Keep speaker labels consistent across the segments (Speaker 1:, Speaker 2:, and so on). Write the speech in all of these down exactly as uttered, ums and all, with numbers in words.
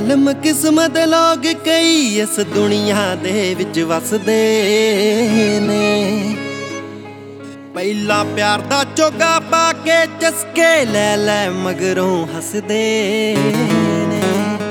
Speaker 1: ਜ਼ਾਲਮ ਕਿਸਮਤ ਲੋਕ ਕਈ ਇਸ ਦੁਨੀਆ ਦੇ ਵਿੱਚ ਵਸਦੇ ਨੇ। ਪਹਿਲਾ ਪਿਆਰ ਦਾ ਚੋਗਾ ਪਾ ਕੇ ਚਸਕੇ ਲੈ ਲੈ ਮਗਰੋਂ ਹੱਸਦੇ ਨੇ।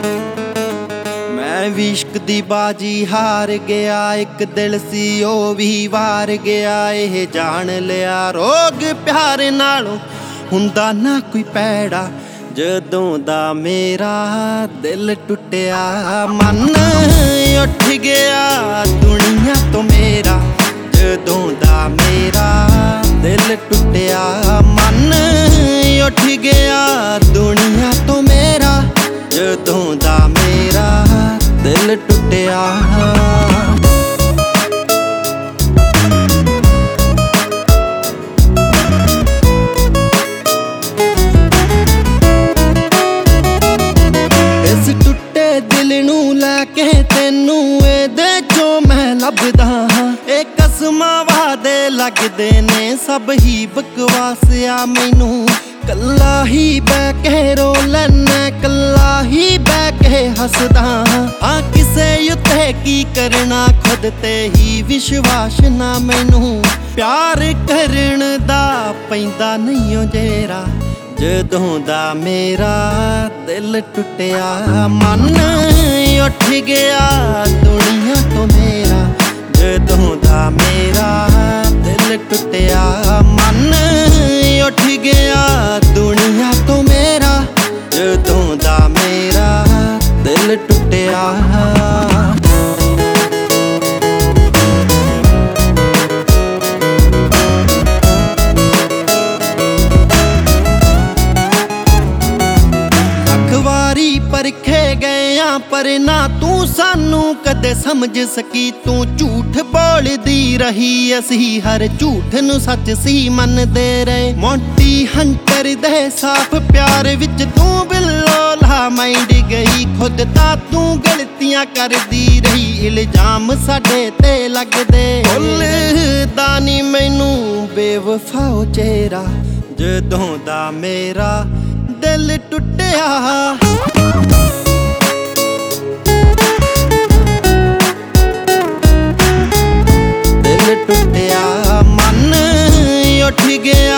Speaker 1: ਮੈਂ ਵੀ ਇਸ਼ਕ ਦੀ ਬਾਜੀ ਹਾਰ ਗਿਆ, ਇੱਕ ਦਿਲ ਸੀ ਉਹ ਵੀ ਵਾਰ ਗਿਆ। ਇਹ ਜਾਣ ਲਿਆ ਰੋਗ ਪਿਆਰ ਨਾਲੋਂ ਹੁੰਦਾ ਨਾ ਕੋਈ ਪੈੜਾ। ਜਦੋਂ ਦਾ ਮੇਰਾ ਦਿਲ ਟੁੱਟਿਆ ਮਨ ਉੱਠ ਗਿਆ ਦੁਨੀਆ ਤੋਂ ਮੇਰਾ। ਜਦੋਂ ਦਾ ਮੇਰਾ ਦਿਲ ਟੁੱਟਿਆ ਮਨ ਉੱਠ ਗਿਆ ਦੁਨੀਆ ਤੋਂ ਮੇਰਾ। ਜਦੋਂ ਦਾ ਮੇਰਾ ਦਿਲ ਟੁੱਟਿਆ। ਇਸ ਟੁੱਟੇ ਦਿਲ ਨੂੰ ਲੈ ਕੇ ਤੈਨੂੰ ਇਹਦੇ ਚੋਂ ਮੈਂ ਲੱਭਦਾ ਹਾਂ। ਇਹ ਕਸਮਾਂ ਵਾਦੇ ਲੱਗਦੇ ਨੇ ਸਭ ਹੀ ਬਕਵਾਸ ਆ ਮੈਨੂੰ। ਕੱਲਾ ਹੀ ਬਹਿ ਕੇ ਰੋ ਲੈਨਾ, ਕੱਲਾ ਹੀ ਬਹਿ ਕੇ ਹੱਸਦਾ ਹਾਂ। ਕਿਸੇ ਉੱਤੇ ਕੀ ਕਰਨਾ ਖੁਦ ਤੇ ਹੀ ਵਿਸ਼ਵਾਸ ਨਾ ਮੈਨੂੰ। ਪਿਆਰ ਕਰਨ ਦਾ ਪੈਂਦਾ ਨਹੀਂ ਓ ਜੇਰਾ। ਜਦੋਂ ਦਾ ਮੇਰਾ ਦਿਲ ਟੁੱਟਿਆ ਮਨ ਉੱਠ ਗਿਆ ਦੁਨੀਆ ਤੋਂ ਮੇਰਾ। ਜਦੋਂ ਦਾ ਮੇਰਾ ਦਿਲ ਟੁੱਟਿਆ ਮਨ ਉੱਠ ਗਿਆ ਦੁਨੀਆ ਤੋਂ ਮੇਰਾ। ਜਦੋਂ ਦਾ ਮੇਰਾ ਦਿਲ ਟੁੱਟਿਆ। ਪਰਖੇ ਗਏ ਆ ਪਰ ਨਾ ਤੂੰ ਸਾਨੂੰ ਕਦੇ ਸਮਝ ਸਕੀ। ਤੂੰ ਝੂਠ ਬੋਲਦੀ ਰਹੀ, ਅਸੀਂ ਹਰ ਝੂਠ ਨੂੰ ਸੱਚ ਸੀ ਮੰਨਦੇ ਰਹੇ। ਮੋਟੀ ਹੰਟਰ ਦੇ ਸਾਫ ਪਿਆਰ ਵਿੱਚ ਤੂੰ ਬਿੱਲੋ ਲਾ ਮਾਈਂਡ ਗਈ। ਖੁਦ ਤਾਂ ਤੂੰ ਗਲਤੀਆਂ ਕਰਦੀ ਰਹੀ, ਇਲਜ਼ਾਮ ਸਾਡੇ ਤੇ ਲੱਗਦੇ। ਭੁੱਲਦਾ ਨੀ ਮੈਨੂੰ ਬੇਵਫਾ ਓ ਚਿਹਰਾ। ਜਦੋਂ ਦਾ ਮੇਰਾ ਦਿਲ ਟੁੱਟਿਆ। ਦਿਲ ਟੁੱਟਿਆ ਮਨ ਉੱਠ ਗਿਆ